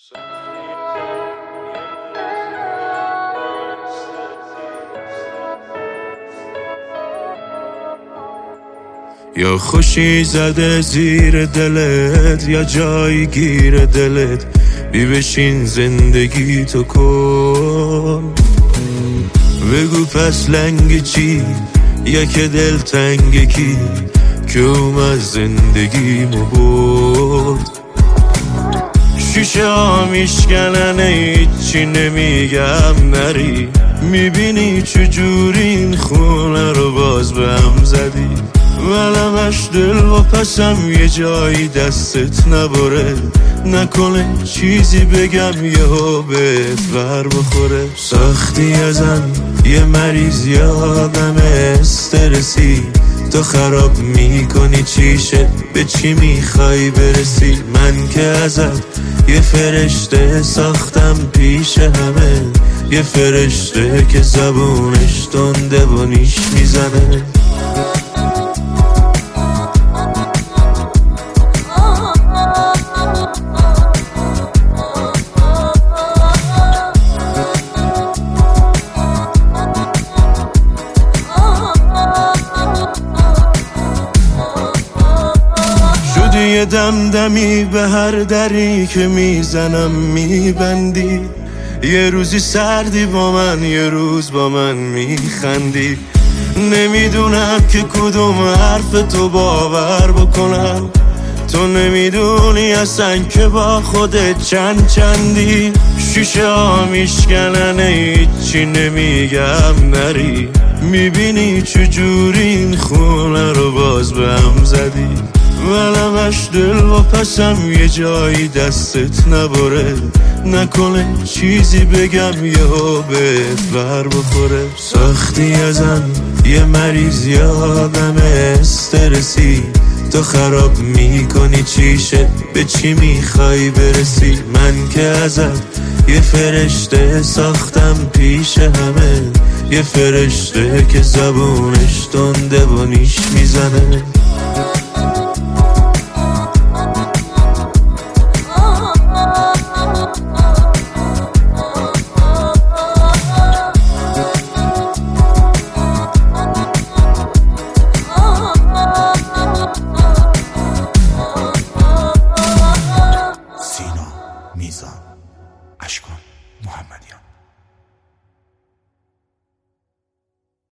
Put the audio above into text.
یا خوشی زده زیر دلت یا جایی گیر دلت، بی بشین زندگی تو کن. بگو پس لنگ چی یا که دل تنگ کی که اومد زندگیمو برد. شیشه ها میشکنن هیچی نمیگم نری، میبینی چجوری این خونه رو باز به هم زدی. ولمش دل و پسم یه جایی دستت نبره، نکنه چیزی بگم یهو بهت ور بخوره. ساختی ازم یه مریض یه آدم استرسی، تو خراب میکنی چیشه به چی میخوای برسی. من که ازت یه فرشته ساختم پیش همه، یه فرشته که زبونش تنده و نیش میزنه. یه دمدمی به هر دری که میزنم میبندی، یه روزی سردی با من یه روز با من میخندی. نمیدونم که کدوم حرف تو باور بکنم، تو نمیدونی اصلا که با خودت چندی. شیشه ها میشکنن هیچی نمیگم نری، میبینی چجوری این خونه رو باز به هم زدی. ولمش دل و پسم یه جایی دستت نبره، نکنه چیزی بگم یهو بهت ور بخوره. ساختی ازم یه مریض یه آدم استرسی، تو خراب میکنی چیشه به چی میخوای برسی. من که ازت یه فرشته ساختم پیش همه، یه فرشته که زبونش تنده و نیش میزنه.